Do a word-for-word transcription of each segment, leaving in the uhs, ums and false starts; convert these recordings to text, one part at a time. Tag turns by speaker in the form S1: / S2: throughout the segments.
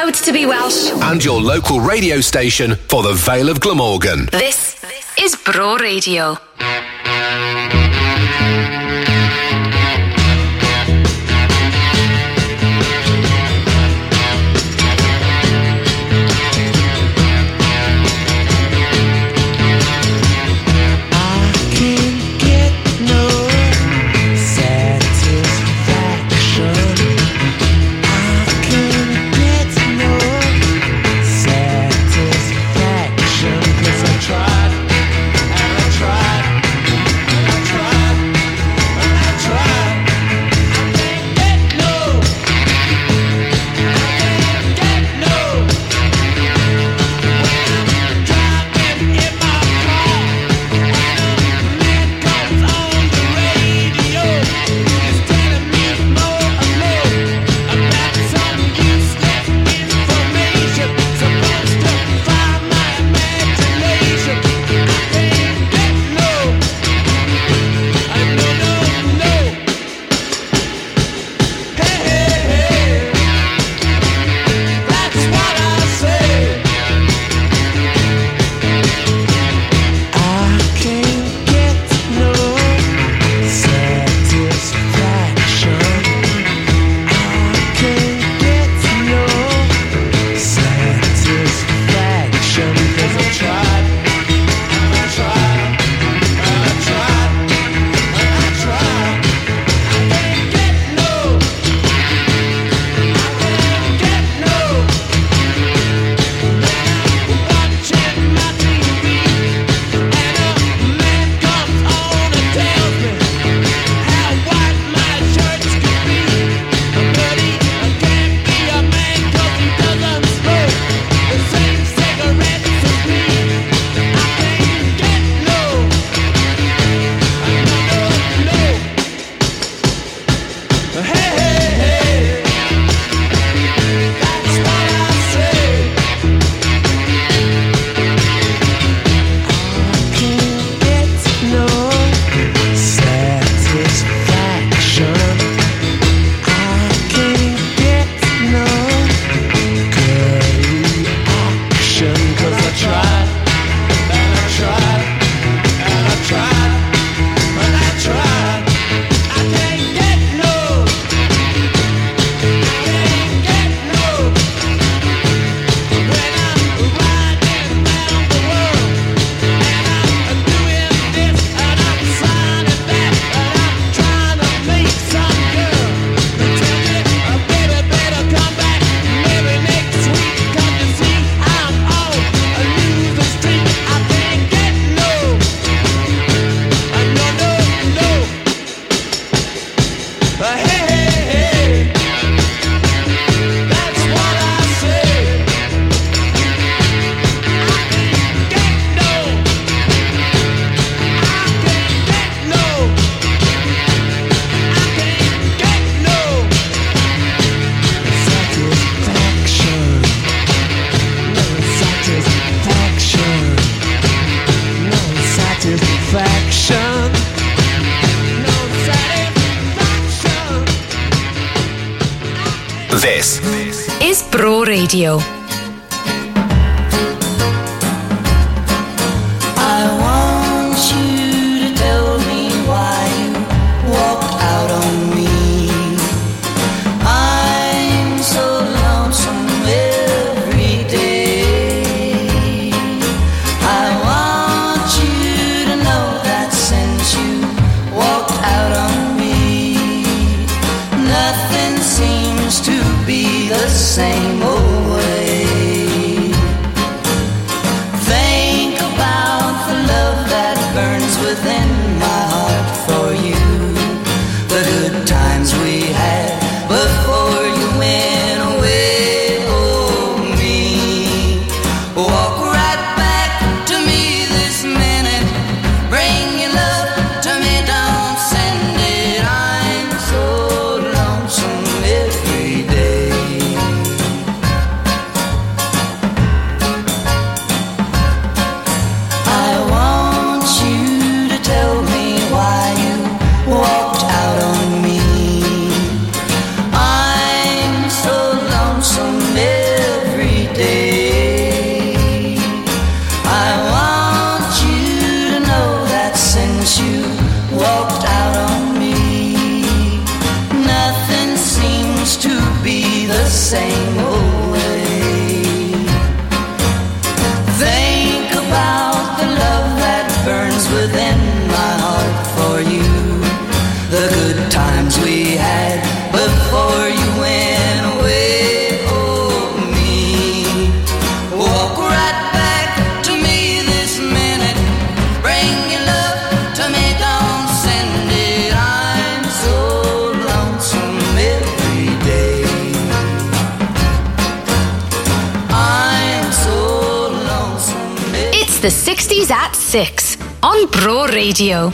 S1: Proud to be Welsh.
S2: And your local radio station for the Vale of Glamorgan.
S1: This is Bro Radio.
S2: This
S1: is Bro Radio.
S3: Same old way. same old way. Think about the love that burns within my heart for you. The good times we had before you went away. Oh, me. Walk right back to me this minute. Bring your love to me, don't send it. I'm so lonesome every day. I'm so lonesome every day.
S1: It's the sixties at six on Bro Radio.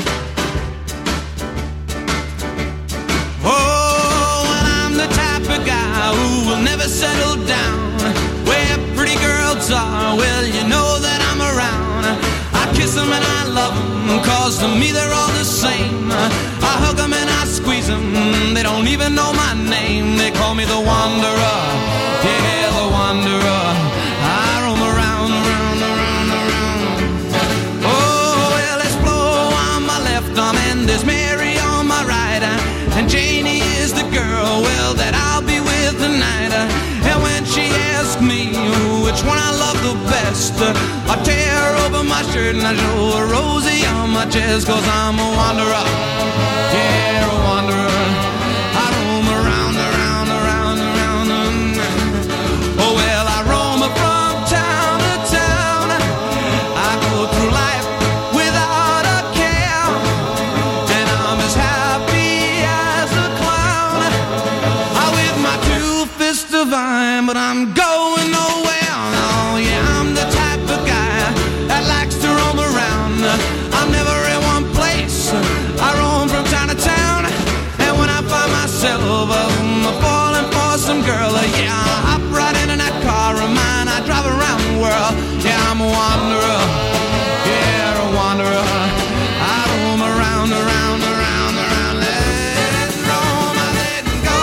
S4: Never settle down where pretty girls are. Well, you know that I'm around. I kiss them and I love them, cause to me they're all the same. I hug them and I squeeze them, they don't even know my name. They call me the Wanderer, yeah, the Wanderer. I roam around, around, around, around. Oh, well, there's Flo on my left arm and there's Mary on my right, and Janie is the girl, well, that I'll be with tonight. And when she asks me which one I love the best, I tear open my shirt and I show her Rosie on my chest. Cause I'm a wanderer, yeah, a wanderer. I roam around, around, around, around. Oh well, I roam from town to town. I go through life without a care, and I'm as happy as a clown. I with my two fists divine, but I'm going nowhere. Oh yeah, I'm the type of guy that likes to roam around. I'm never in one place. I roam from town to town, and when I find myself um, falling for some girl, uh, yeah, I hop right into that car of mine. I drive around the world. Yeah, I'm a wanderer. Yeah, a wanderer. I roam around, around, around, around. Let it roam, I let it go.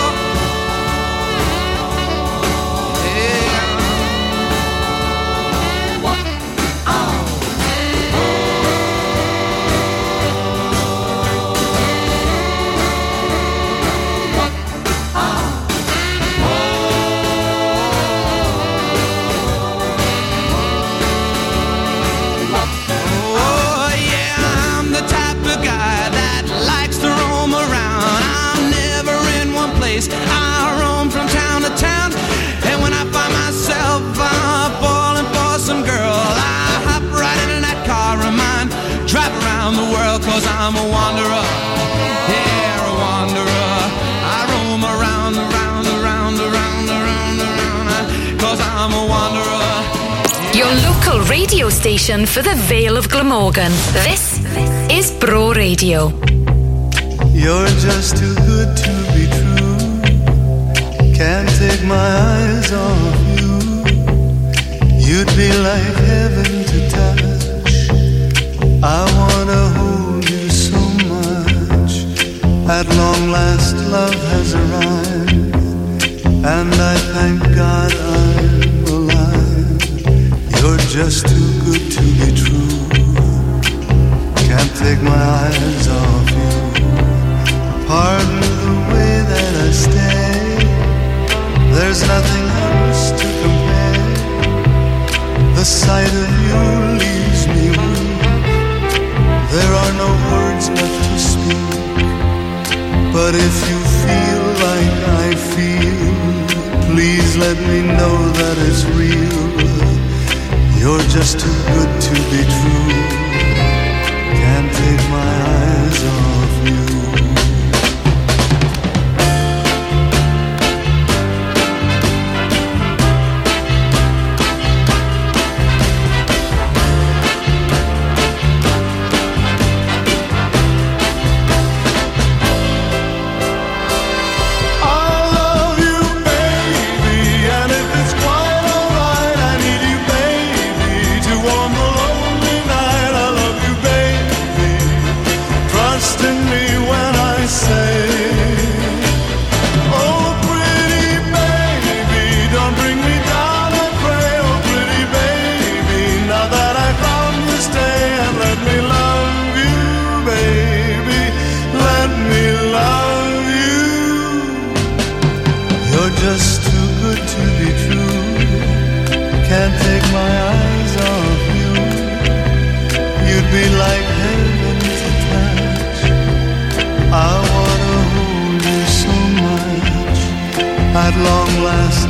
S4: I roam from town to town, and when I find myself uh, falling for some girl, I hop right into that car of mine, drive around the world, cause I'm a wanderer, yeah, a wanderer. I roam around, around, around, around, around, around, cause I'm a wanderer.
S1: Your local radio station for the Vale of Glamorgan. This is Bro Radio.
S5: You're just too good to be true. Can't take my eyes off you. You'd be like heaven to touch. I wanna hold you so much. At long last love has arrived, and I thank God I'm alive. You're just too good to be true. Can't take my eyes off you. Pardon the way that I stay. There's nothing else to compare. The sight of you leaves me weak. There are no words left to speak. But if you feel like I feel, please let me know that it's real. You're just too good to be true. Can't take my eyes off you.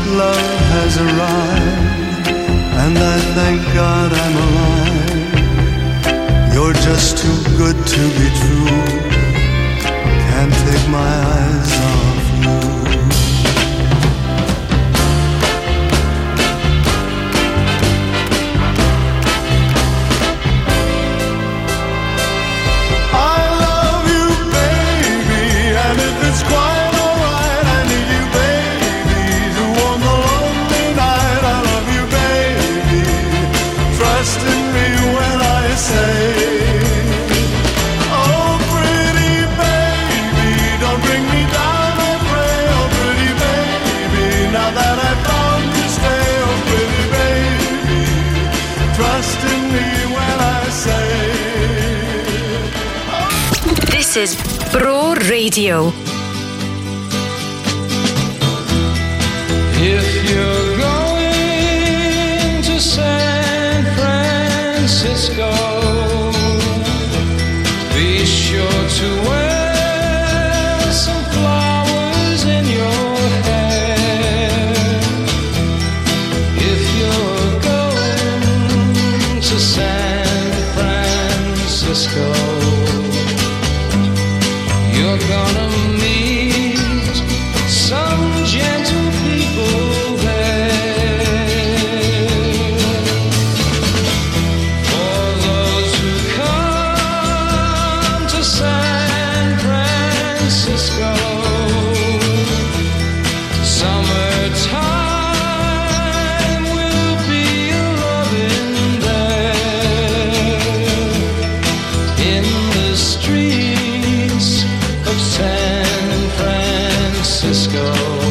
S5: love has arrived, and I thank God I'm alive. You're just too good to be true. Can't take my eyes off you. I love you, baby, and if it's quite alright, I need you, baby, to warm the lonely night. I love you, baby, trust in me when I say, oh, pretty baby, don't bring me down, I pray. Oh, pretty baby, now that I've found you, stay. Oh, pretty baby, trust in me when I say.
S1: This is Bro Radio.
S4: If you're going to San Francisco, be sure to wear some flowers in your hair. If you're going to San Francisco, you're gonna meet some gentle people there. For those who come to San Francisco, summertime will be loving there. In the streets of San Francisco,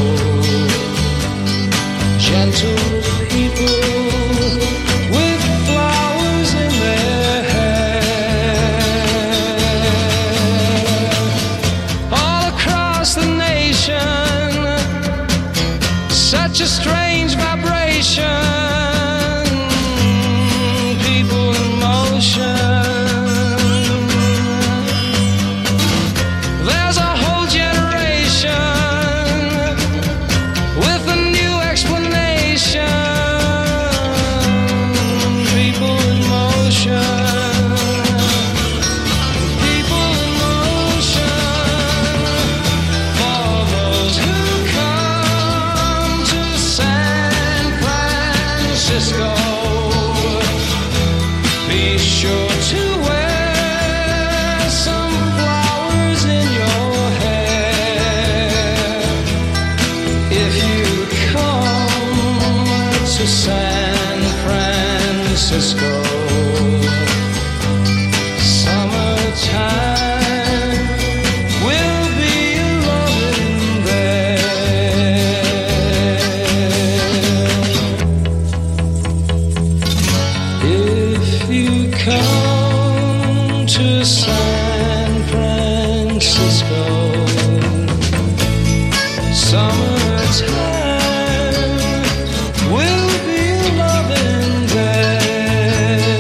S4: gentle people with flowers in their hair. All across the nation, such a strange vibration, people in motion. There's a whole generation with a new explanation. People in motion. People in motion. For those who come to San Francisco, be sure to wear some flowers in your hair. If you come to San Francisco, summertime will be loving there. If you come to San Francisco, summertime will be loving there.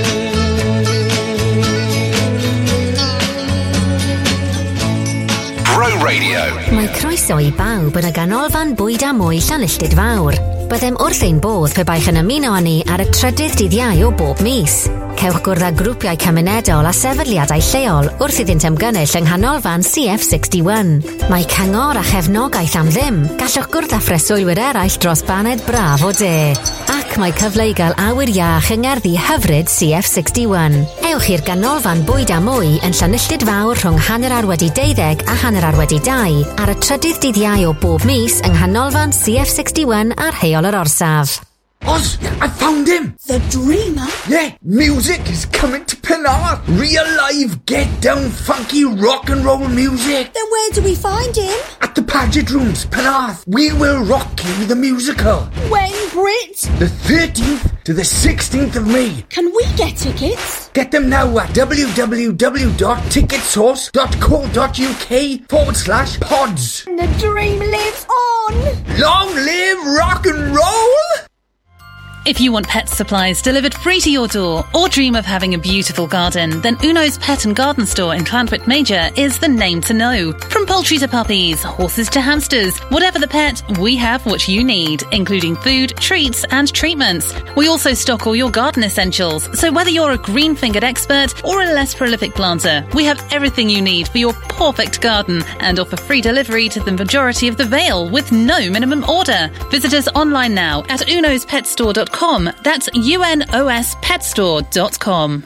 S2: Bro Radio.
S6: Mae croeso i bawb yn y ganolfan bwyd a mwy Llanilltid Fawr. Byddem wrth ein bodd pe baich yn ymuno â ni ar y trydydd dydd Iau o bob mis. Cewch gwrdd â grwpiau cymunedol a sefydliadau lleol wrth iddynt ymgynnull yng nghanolfan C F sixty-one. Mae cyngor a chefnogaeth am ddim. Gallwch gwrdd â phreswylwyr eraill dros baned braf o de. Ac mae cyfle i gael awyr iach yng ngerddi hyfryd C F sixty-one. Ewch i'r ganolfan bwyd a mwy yn Llanilltid Fawr rhwng hanner ar wedi deuddeg a hanner ar wedi dau ar y trydydd dydd Iau o bob mis yng nghanolfan C F sixty-one ar Rheol yr Orsaf.
S7: Oz, I found him!
S8: The Dreamer?
S7: Yeah, music is coming to Penarth. Real live, get down funky rock and roll music.
S8: Then where do we find him?
S7: At the Paget Rooms, Penarth. We will rock you the musical.
S8: When, Brit?
S7: The thirteenth to the sixteenth of May.
S8: Can we get tickets?
S7: Get them now at www.ticketsource.co.uk forward slash pods.
S8: And the dream lives on!
S7: Long live rock and roll!
S9: If you want pet supplies delivered free to your door or dream of having a beautiful garden, then Uno's Pet and Garden Store in Llantwit Major is the name to know. From poultry to puppies, horses to hamsters, whatever the pet, we have what you need, including food, treats and treatments. We also stock all your garden essentials, so whether you're a green-fingered expert or a less prolific planter, we have everything you need for your perfect garden and offer free delivery to the majority of the Vale with no minimum order. Visit us online now at unos pet store dot com. That's U N O S pet store dot com.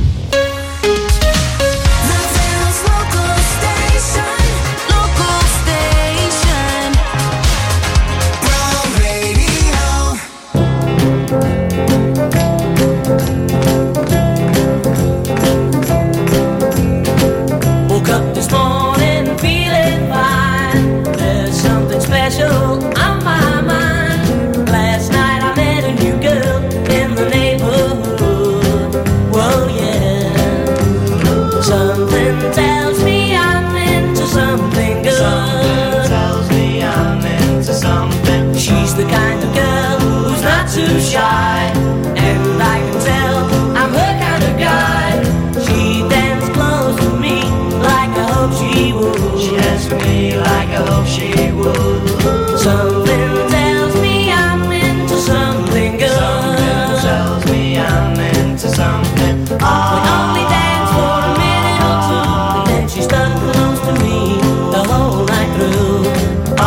S3: Too shy, and I can tell I'm her kind of guy. She dances close to me like I hope she would. She asks for me like I hope she would. Something tells me I'm into something good. Something tells me I'm into something. Oh. We only dance for a minute or two, and then she stuck close to me the whole night through. Oh.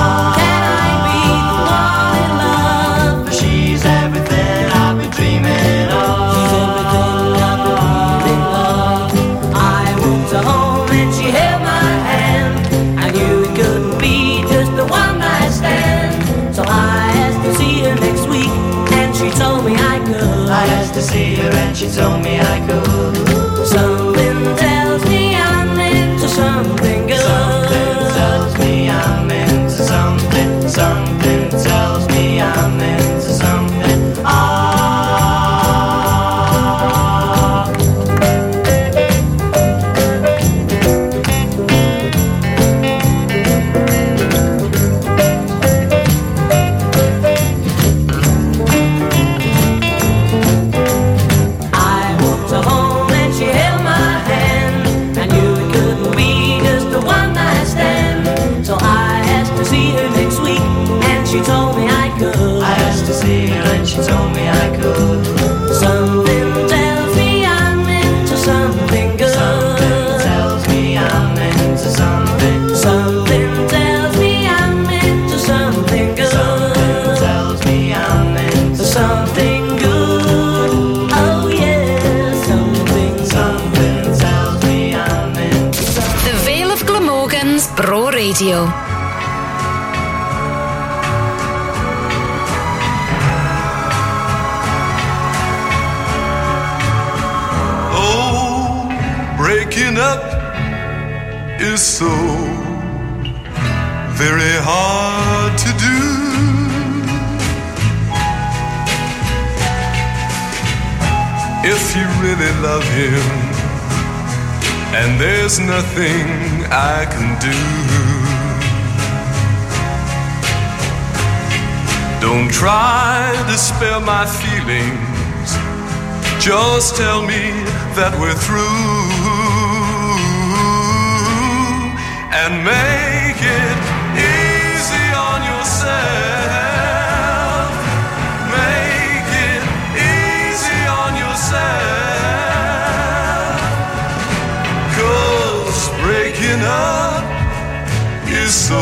S3: To see her and she told me I could. Something tells me I'm into something good. Something tells me I'm into something. Something tells me I'm into something. Ah. She told me I could. I asked to see her and she told me I could. Something tells me I'm into something good. Something tells me I'm into something. Something tells me I'm into something good. Something tells me I'm into something good. Oh yeah, something. Something tells me I'm into something.
S1: The Vale of Glamorgan's Bro Radio.
S5: Breaking up is so very hard to do. If you really love him, and there's nothing I can do, don't try to spare my feelings. Just tell me that we're through, and make it easy on yourself. Make it easy on yourself. 'Cause breaking up is so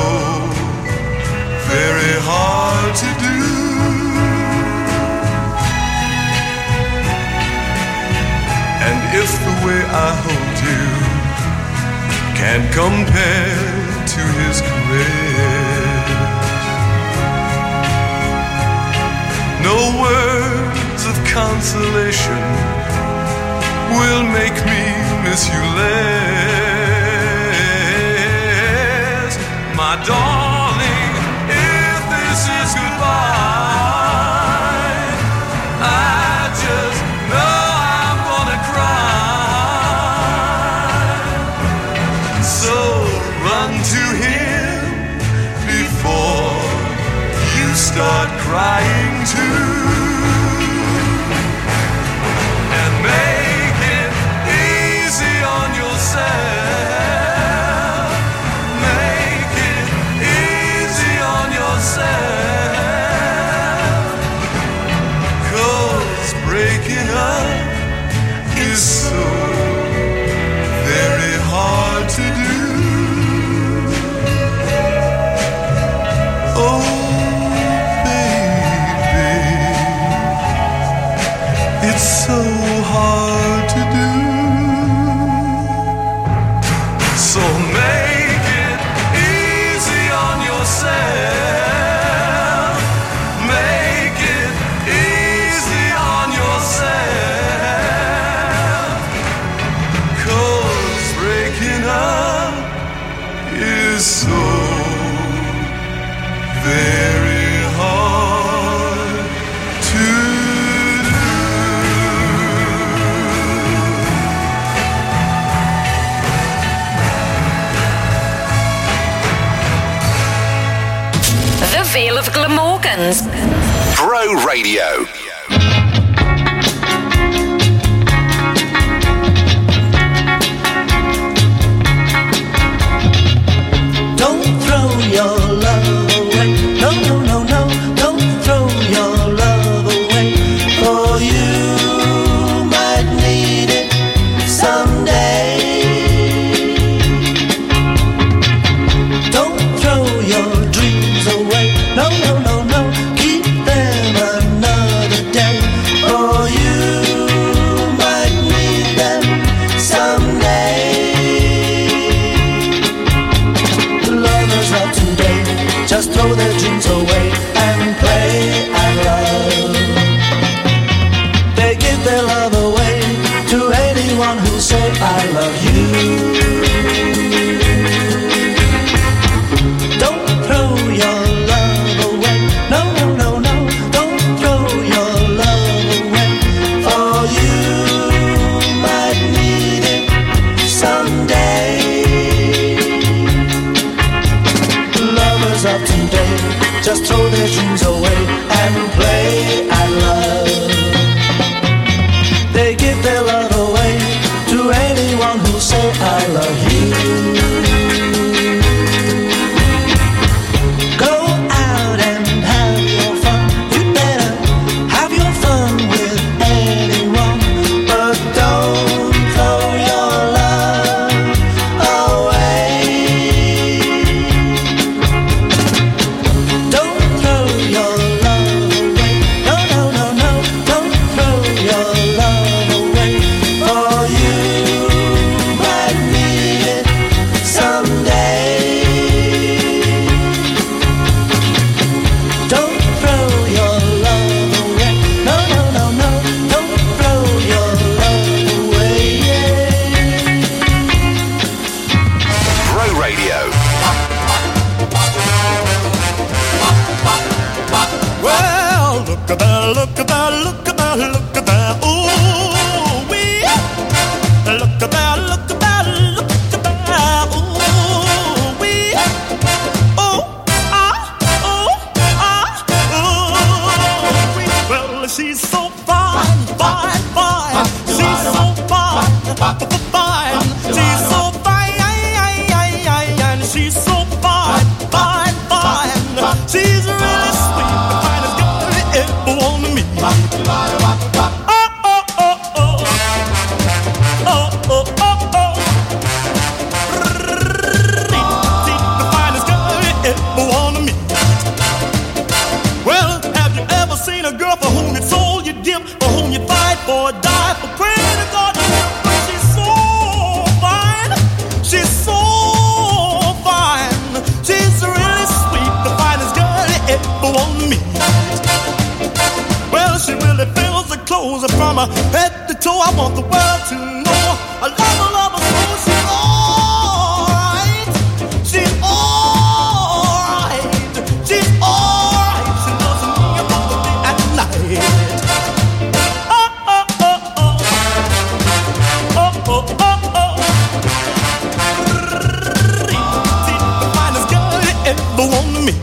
S5: very hard to do. And if the way I hold you can't compare to his caress, no words of consolation will make me miss you less. My darling, if this is goodbye, I just know I'm gonna cry. So run to him before you start crying too. is so very hard to do. Oh, baby, it's so hard to do. So make it easy on yourself. Make it easy on yourself. 'Cause breaking up is so very hard to do.
S1: The Vale of Glamorgans.
S2: Bro Radio.
S3: Don't throw your love away. No, no, no, no. Don't throw your love away. For you might need it someday. Don't throw your dreams away. No, no, no, no. Keep them another day. For you might need them someday. The lovers of today just throw their dreams away and play and love. They give their love away to anyone who say I love you. Don't throw your love away. No, no, no, no. Don't throw your love away. For you might need it someday. Lovers of today just throw their dreams away and play and love. They give their love away to anyone who say I love you. Go out and have your fun. You better have your fun with anyone, but don't throw your love away. Don't throw your love away. No, no, no, no. Don't throw your love away. For you might need it someday. Don't throw your love away. No, no, no, no. Don't throw your love away.
S2: Bro Radio.
S10: Well, look at that, look at that, look at that, look at that. Ooh, wee. Look at that, look at that, look at that. Ooh, wee. Oh, ah, oh, ah, ooh, wee. Well, she's so fine, fine, fine. She's so fine, fine. She's so fine, and she's so fine, fine, fine. She's really sweet, the finest girl you ever wanna meet. Oh, oh, oh, oh. Oh, oh, oh, oh. The finest girl you ever wanna meet. Well, have you ever seen a girl for whom you sold your dip, for whom you fight for a die, for praying to God to help her? She's so fine. She's so fine. She's really sweet, the finest girl you ever wanna meet. Well, she really fills the clothes from her head to toe. I want the world to know I love her, love her so. She's alright. She's alright. She's alright. She loves me about the day and night. Oh, oh, oh, oh. Oh, oh, oh, oh. The finest girl you ever wanna meet.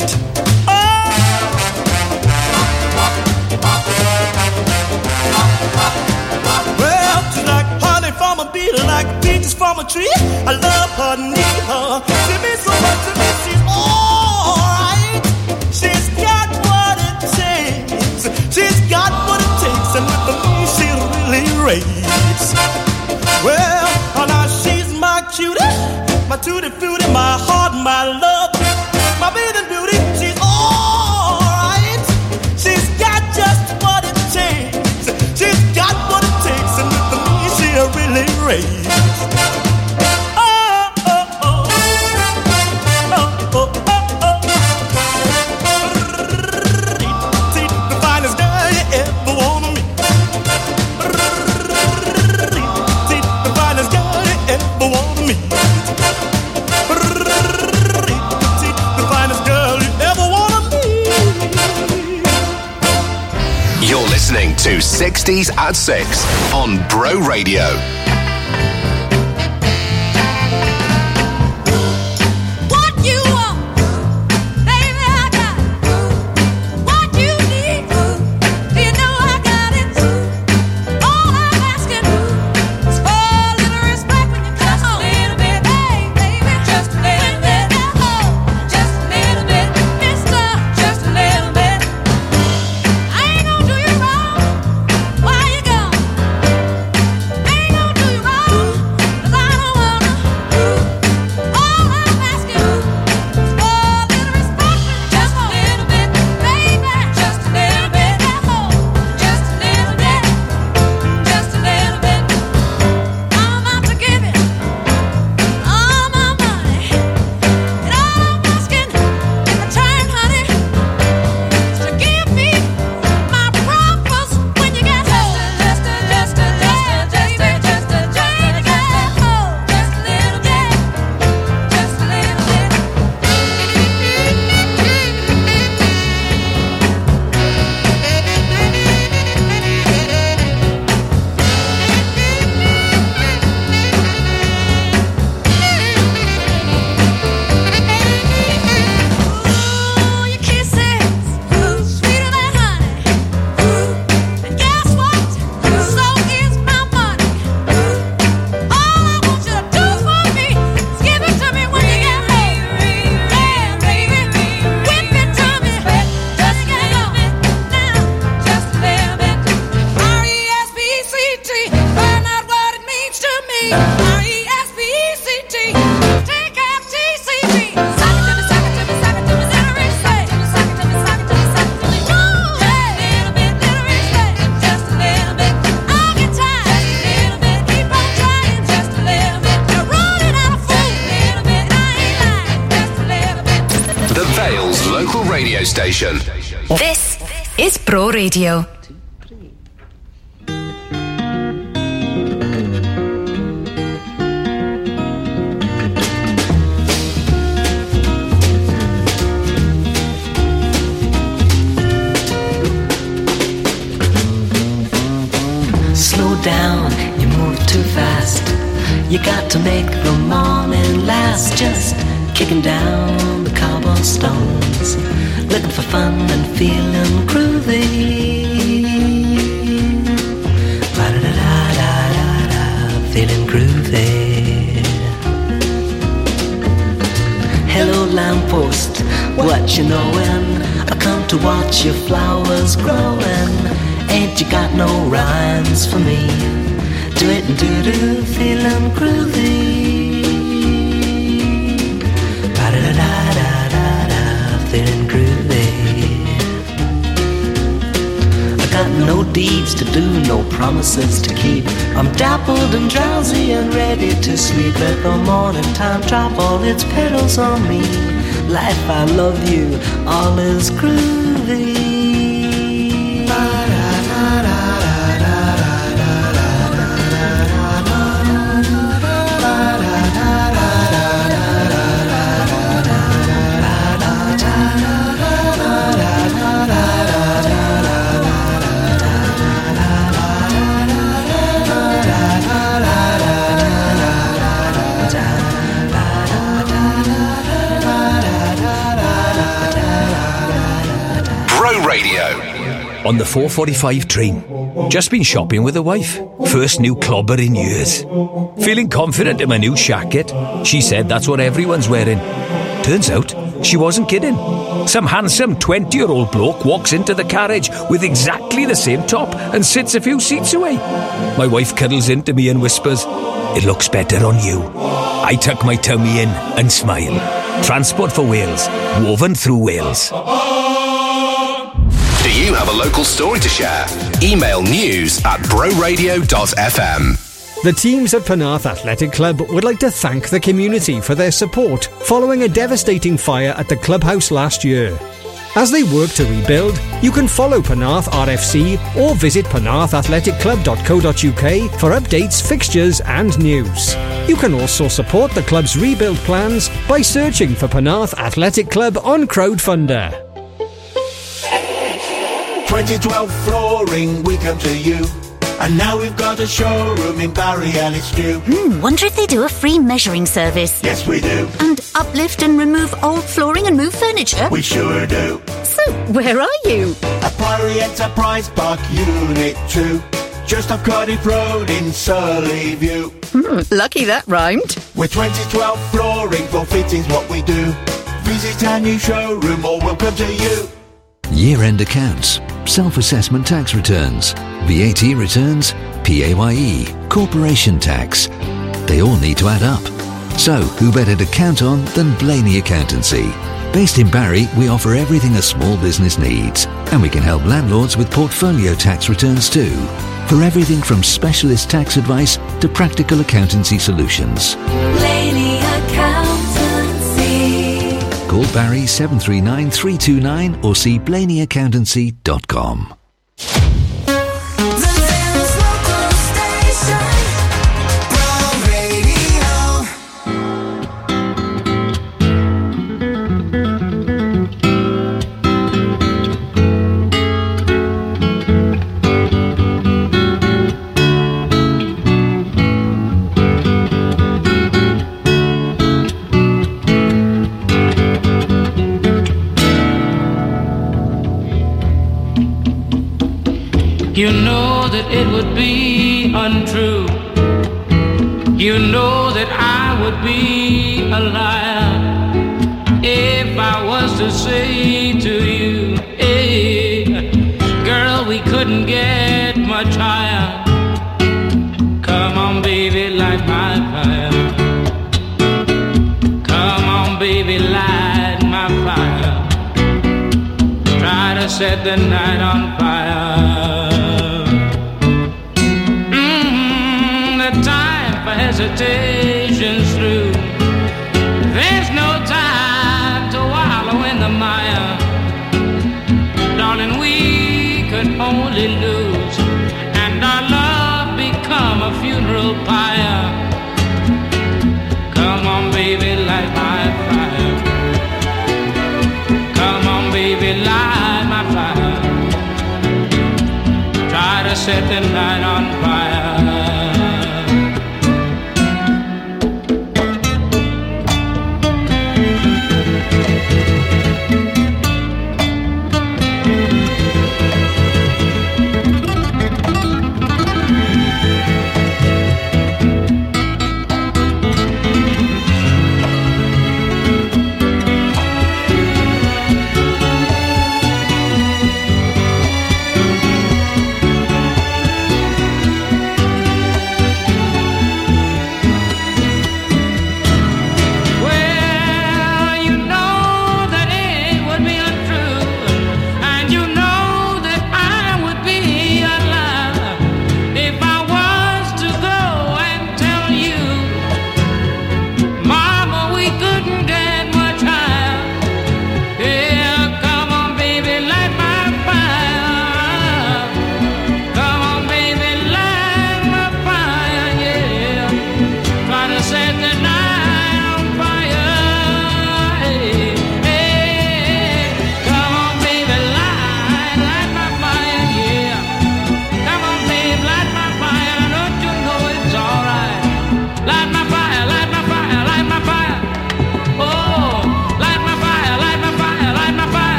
S10: Well, she's like honey from a bee, like peaches from a tree. I love her, need her. She means so much to me. She's alright. She's got what it takes. She's got what it takes, and with me she really raves. face. Well, oh, now she's my cutie, my tutti frutti, my heart, my love, my bathing beauty. She's all right. She's got just what it takes. She's got what it takes, and with me she'll really raise.
S2: Listening to sixties at six on Bro Radio. Station.
S1: This is Bro Radio.
S3: Slow down, you move too fast. You got to make the morning last. Just kicking down the cobblestones, looking for fun and feeling groovy. Ba-da-da-da-da-da, feeling groovy. Hello lamppost, what you knowin'? I come to watch your flowers growin'. Ain't you got no rhymes for me? Do it and do-do, feeling groovy. Ba-da-da-da-da-da, feeling groovy. I got no deeds to do, no promises to keep. I'm dappled and drowsy and ready to sleep. Let the morning time drop all its petals on me. Life, I love you, all is groovy.
S11: On the four forty-five train. Just been shopping with the wife. First new clobber in years. Feeling confident in my new shacket. She said that's what everyone's wearing. Turns out, she wasn't kidding. Some handsome twenty-year-old bloke walks into the carriage with exactly the same top and sits a few seats away. My wife cuddles into me and whispers, "It looks better on you." I tuck my tummy in and smile. Transport for Wales, woven through Wales.
S2: Do you have a local story to share? Email news at broradio dot f m.
S12: The teams at Penarth Athletic Club would like to thank the community for their support following a devastating fire at the clubhouse last year. As they work to rebuild, you can follow Penarth R F C or visit penarth athletic club dot co dot u k for updates, fixtures and news. You can also support the club's rebuild plans by searching for Penarth Athletic Club on Crowdfunder.
S13: twenty twelve flooring, we come to you. And now we've got a showroom in Barry and it's new.
S14: Hmm, wonder if they do a free measuring service.
S13: Yes, we do.
S14: And uplift and remove old flooring and move furniture?
S13: We sure do.
S14: So, where are you?
S13: At Priory Enterprise Park, Unit two. Just off Cardiff Road in Surrey View.
S14: Hmm, lucky that rhymed.
S13: With twenty twelve flooring, for fittings what we do. Visit our new showroom or we'll come to you.
S15: Year-end accounts, self-assessment tax returns, V A T returns, P A Y E, corporation tax. They all need to add up. So, who better to count on than Blaney Accountancy? Based in Barry, we offer everything a small business needs. And we can help landlords with portfolio tax returns too. For everything from specialist tax advice to practical accountancy solutions.
S3: Blaney Accountancy.
S15: Call Barry seven three nine, three two nine or see blaney accountancy dot com.
S16: You know that it would be untrue. You know that I would be a liar if I was to say to you, hey, girl, we couldn't get much higher. Come on, baby, light my fire. Come on, baby, light my fire. Try to set the night on fire. Hesitation's through. There's no time to wallow in the mire. Darling, we could only lose, and our love become a funeral pyre. Come on, baby, light my fire. Come on, baby, light my fire. Try to set the night on fire.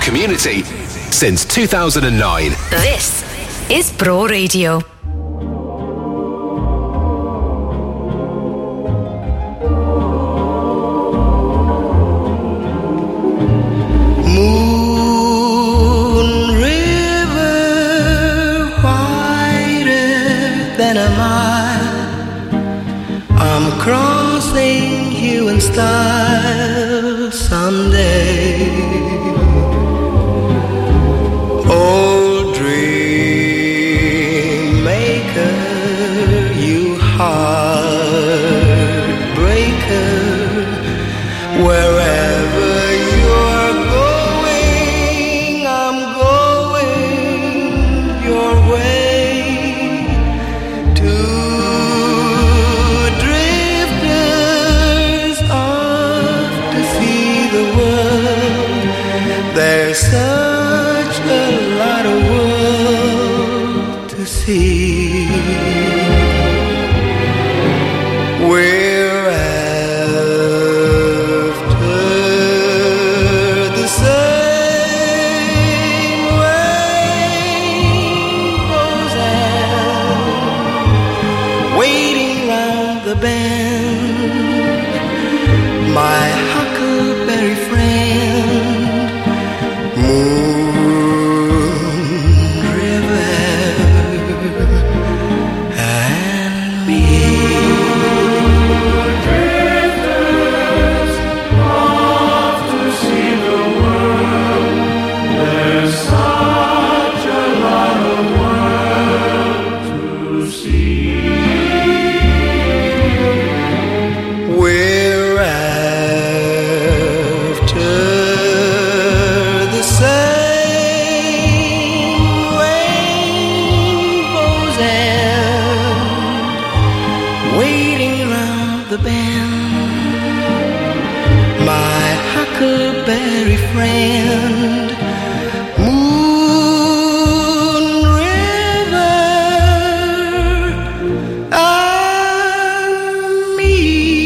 S2: community since two thousand nine.
S1: This is Bro Radio.
S3: Moon river whiter than a mile, I'm crossing you in style someday. Old dream maker, you heartbreaker, wherever you're going, I'm going your way. Two drifters off to see the world. There's such a lot of world to see. We're after the same rainbows and waiting round the bend. My huckleberry friend, Moon River and me. Drifters off to see the world. There's such a lot of world to see. We're after the same rainbows and waiting round the bend. My huckleberry friend, Moon River and me.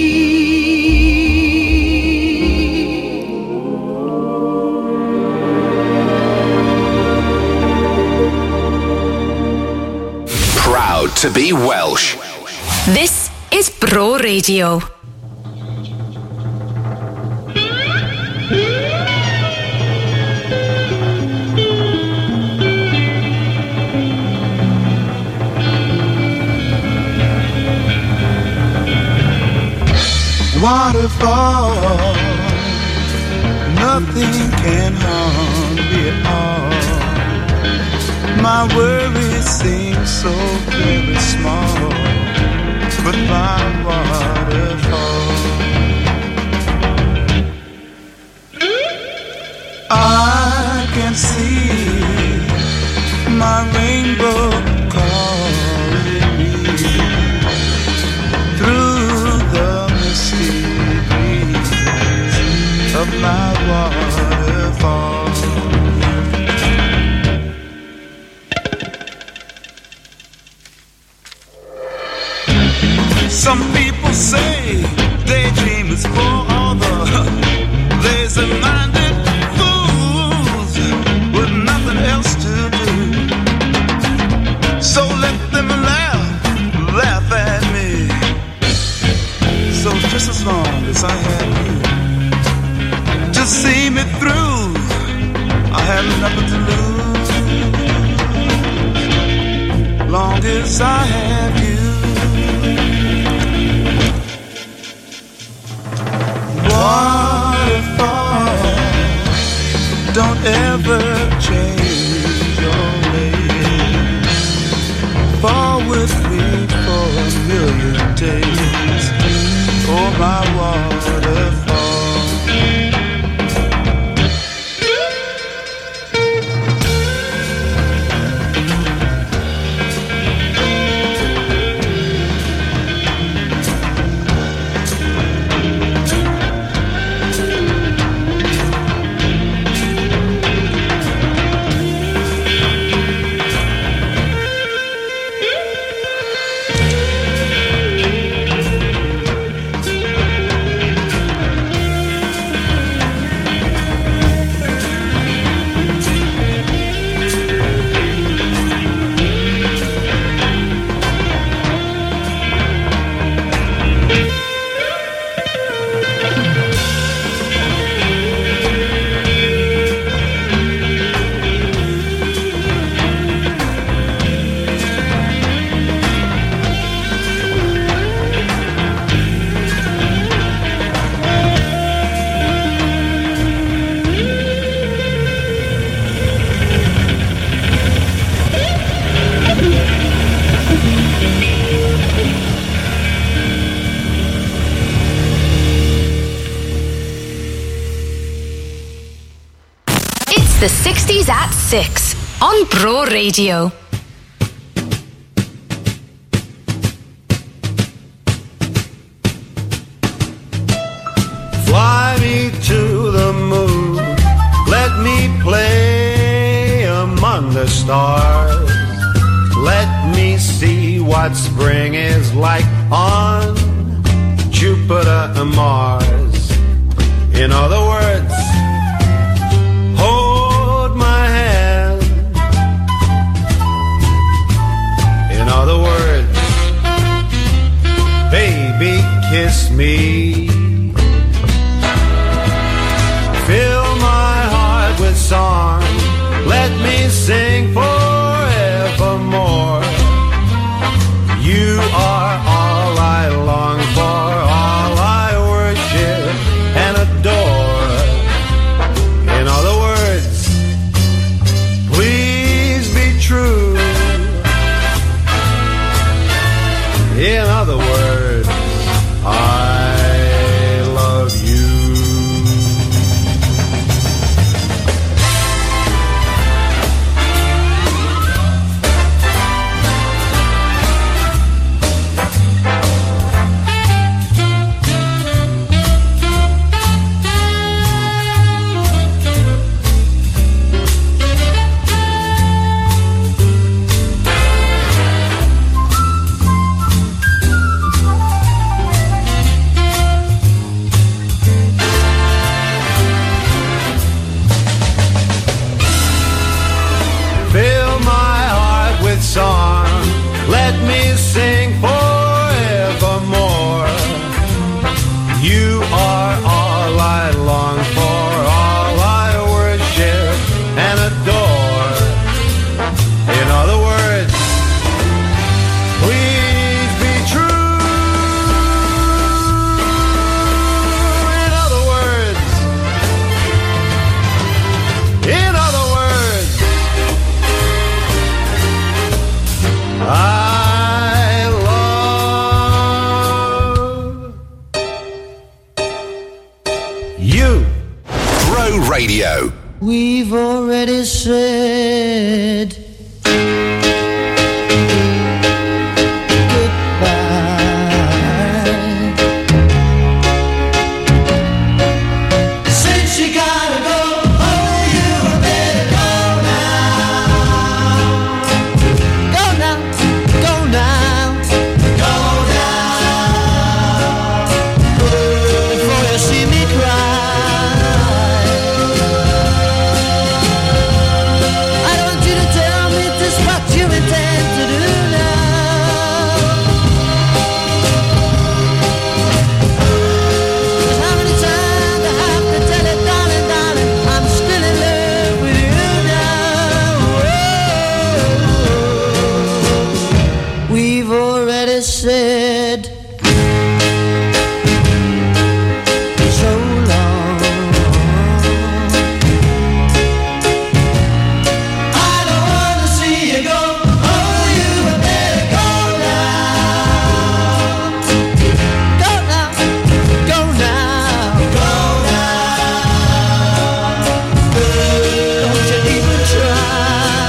S2: Proud to be Welsh.
S1: This is Bro Radio.
S5: Waterfall, nothing can harm me at all. My worries seem so very small, but my waterfall, I can see my rainbow calling me through the misty breeze of my waterfall. Some people say daydreamers for all the lazy-minded fools with nothing else to do. So let them laugh, laugh at me. So just as long as I have you to see me through, I have nothing to lose. Long as I have you. Waterfall, don't ever change your ways. Fall with me for a million days. Oh, my waterfall.
S1: the sixties at six on Bro Radio.
S13: Fly me to the moon, let me play among the stars. Let me see what spring is like on Jupiter and Mars. In other words, hold my hand. In other words, baby, kiss me. Fill my heart with song, let me sing forevermore. You are all I long for, all I worship and adore. In other words, please be true. In other words, I love you. Song, let me sing forevermore. You are all I long for, all I worship and adore. In other words, please be true. In other words, in other words, I love you.
S2: Bro Radio.
S3: We've already said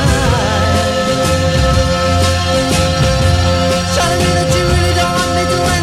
S3: Trying to mean that you really don't want me to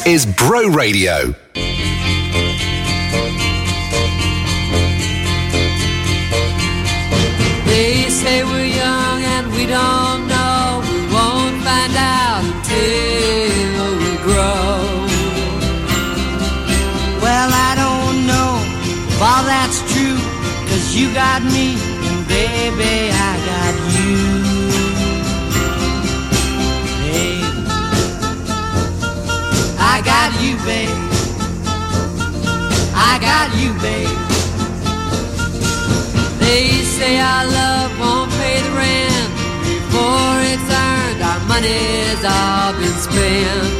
S2: is Bro Radio.
S3: They say we're young and we don't know. We won't find out until we grow. Well, I don't know if all that's true, 'cause you got me and baby I got you. Hey, I got you, babe. I got you, babe. They say our love won't pay the rent before it's earned. Our money's all been spent.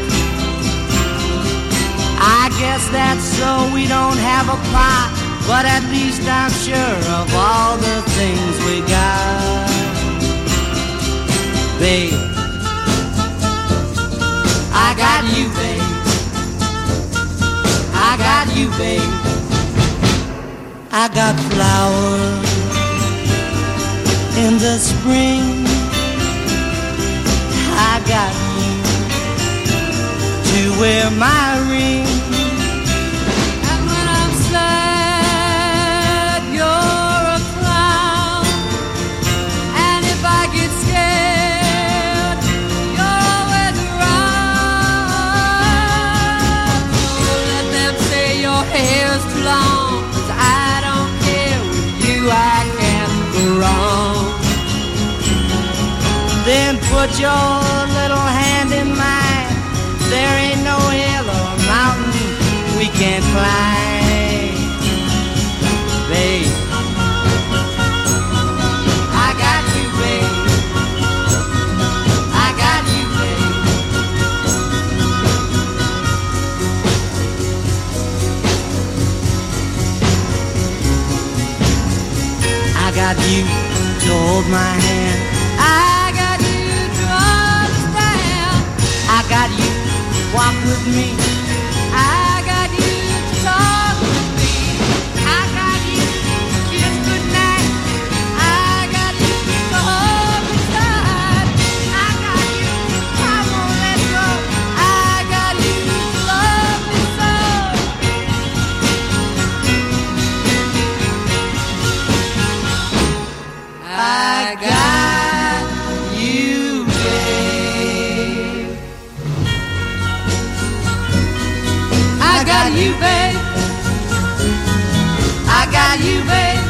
S3: I guess that's so we don't have a pot, but at least I'm sure of all the things we got. Babe, I got you, babe. I got you, babe. I got flowers in the spring. I got you to wear my ring. And when I'm sad, you're a clown. And if I get scared, you're always around. So let them say your hair's too long, 'cause I don't care. With you I can't go wrong. Then put your little hand in mine. There ain't no hill or mountain we can't climb. Babe, I got you, babe. I got you, babe. I got you to hold my hand. I got you to understand. I got you to walk with me. I got you to talk with me. I got you to kiss goodnight. I got you to hold me tight. I got you to I won't let go. I got you to love me so. I got you, babe. I got you, babe. I got you, babe.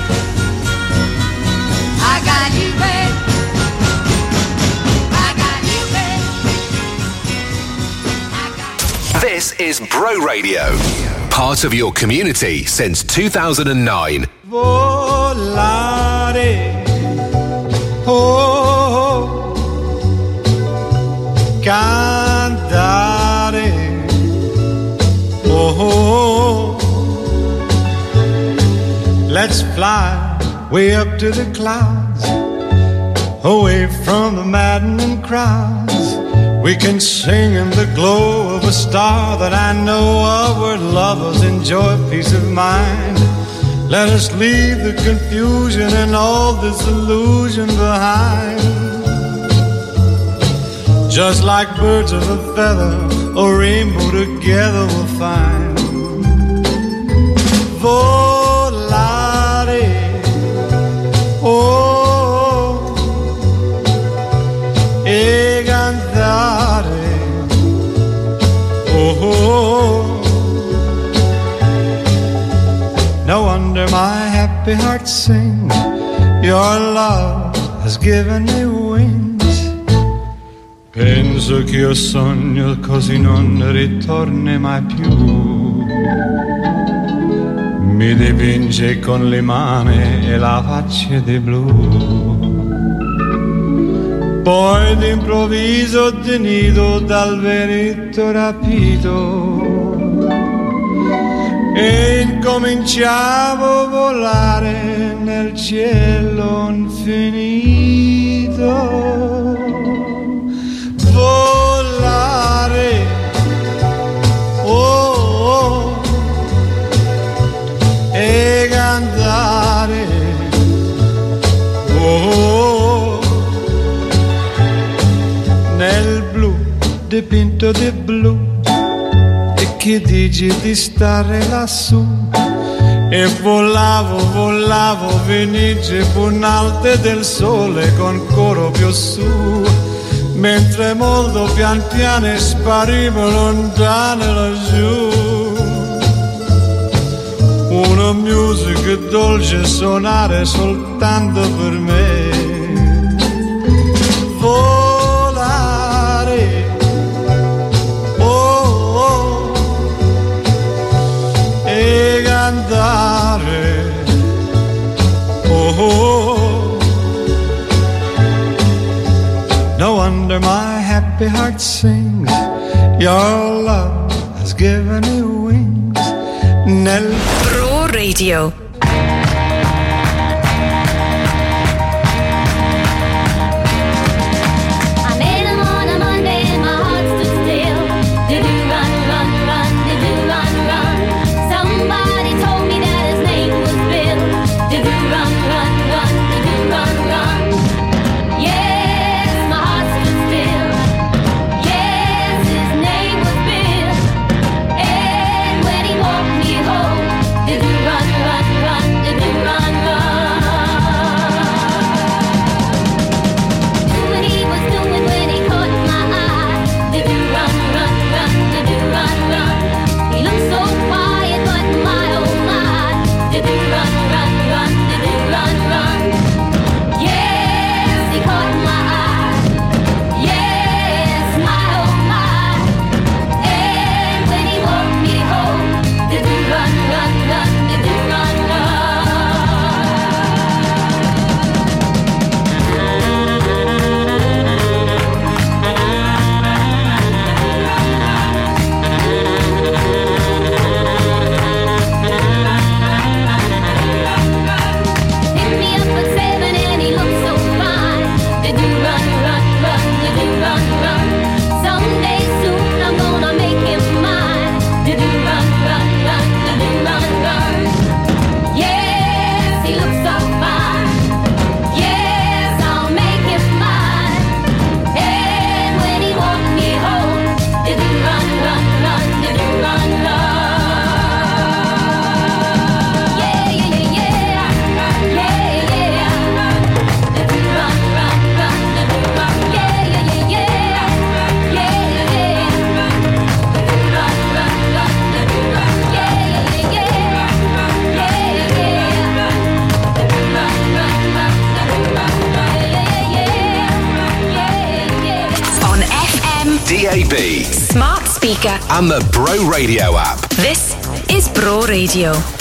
S3: I got you, babe. I got you, babe.
S2: This is Bro Radio, part of your community since two thousand nine.
S5: Volare, oh, cantare, oh, let's fly way up to the clouds, away from the maddening crowds. We can sing in the glow of a star that I know of, where lovers enjoy peace of mind. Let us leave the confusion and all disillusion behind. Just like birds of a feather, a rainbow together we'll find. Volare, oh, e cantare, oh, oh. No wonder my happy heart sings. Your love has given me wings. Penso che io sogno così non ritorni mai più. Mi dipinge con le mani e la faccia di blu. Poi d'improvviso tenido dal vento rapito e incominciavo a volare nel cielo infinito. Volare, oh, oh, e cantare, oh, oh, nel blu dipinto di blu. che dici di stare lassù? E volavo, volavo, venice punalte del sole con coro più su, mentre molto pian piano sparivo lontano laggiù. Una musica dolce suonare soltanto per me. Volare, oh, oh, e cantare, oh, oh. No wonder my happy heart sings. Your love has given me wings. Nel
S1: Bro Radio.
S2: D A B,
S1: smart speaker,
S2: and the Bro Radio app.
S1: This is Bro Radio.